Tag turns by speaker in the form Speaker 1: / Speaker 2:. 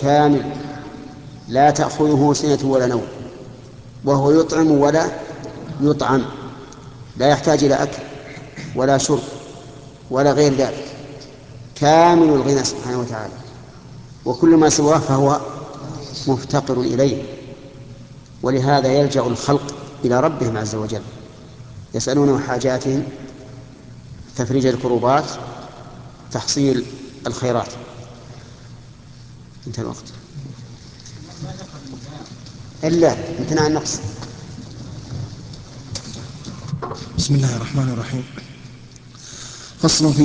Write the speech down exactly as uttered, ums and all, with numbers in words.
Speaker 1: كامل لا تأخذه سنة ولا نوم، وهو يطعم ولا يطعم، لا يحتاج إلى أكل ولا شرب ولا غير ذلك، كامل الغنى سبحانه وتعالى، وكل ما سواه فهو مفتقر إليه. ولهذا يلجأ الخلق إلى ربهم عز وجل، يسألونه حاجاتهم، تفريج الكروبات، تحصيل الخيرات. انتهى الوقت. إلا امتناع النقص.
Speaker 2: بسم الله الرحمن الرحيم. فصل في